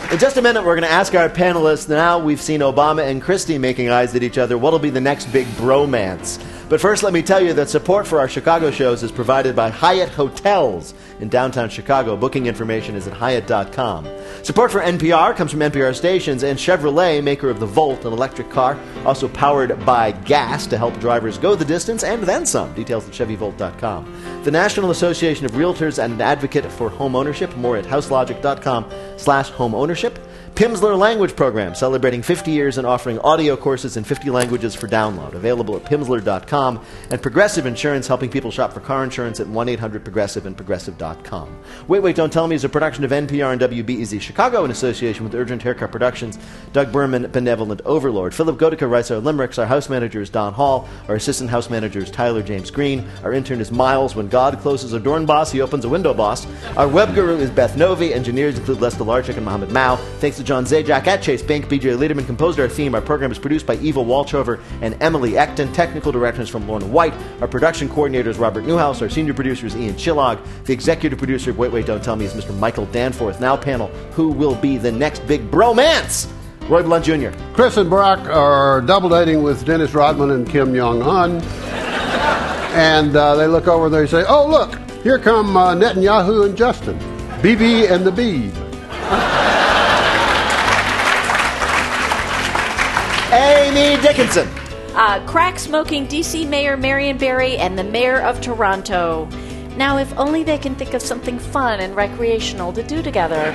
In just a minute, we're going to ask our panelists, now we've seen Obama and Christie making eyes at each other, what'll be the next big bromance? But first, let me tell you that support for our Chicago shows is provided by Hyatt Hotels in downtown Chicago. Booking information is at Hyatt.com. Support for NPR comes from NPR stations and Chevrolet, maker of the Volt, an electric car, also powered by gas to help drivers go the distance and then some. Details at ChevyVolt.com. The National Association of Realtors and an advocate for home ownership. More at HouseLogic.com/homeownership. Pimsleur Language Program, celebrating 50 years and offering audio courses in 50 languages for download. Available at Pimsleur.com. And Progressive Insurance, helping people shop for car insurance at 1-800-PROGRESSIVE and Progressive.com. Wait, Don't Tell Me is a production of NPR and WBEZ Chicago in association with Urgent Haircut Productions. Doug Berman, Benevolent Overlord. Philip Gotica writes our limericks. Our house manager is Don Hall. Our assistant house manager is Tyler James Green. Our intern is Miles. When God closes a door boss, he opens a window boss. Our web guru is Beth Novi. Engineers include Les Delarczyk and Mohammed Mao. Thanks to John Zajac at Chase Bank. BJ Liederman composed our theme. Our program is produced by Eva Walchover and Emily Ekton. Technical directions from Lorna White. Our production coordinator is Robert Newhouse. Our senior producer is Ian Chillog. The executive producer of Wait, Don't Tell Me is Mr. Michael Danforth. Now, panel, who will be the next big bromance? Roy Blunt Jr. Chris and Barack are double dating with Dennis Rodman and Kim Jong-un. And they look over and they say, oh, look, here come Netanyahu and Justin. BB and the Beeb. Amy Dickinson. Crack-smoking D.C. Mayor Marion Barry and the Mayor of Toronto. Now, if only they can think of something fun and recreational to do together.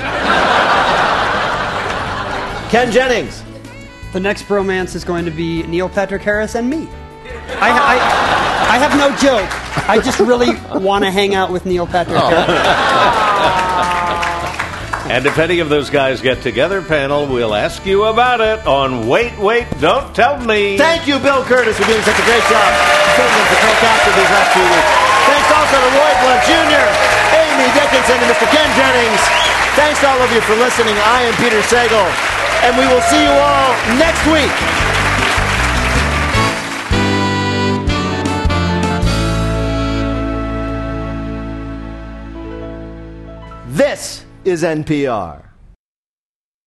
Ken Jennings. The next bromance is going to be Neil Patrick Harris and me. I have no joke. I just really want to hang out with Neil Patrick Harris. And if any of those guys get together, panel, we'll ask you about it on Wait, Don't Tell Me. Thank you, Bill Curtis, for doing such a great job filling us the co-cast of these last 2 weeks. Thanks also to Roy Blunt Jr., Amy Dickinson, and Mr. Ken Jennings. Thanks to all of you for listening. I am Peter Sagal, and we will see you all next week. This is NPR.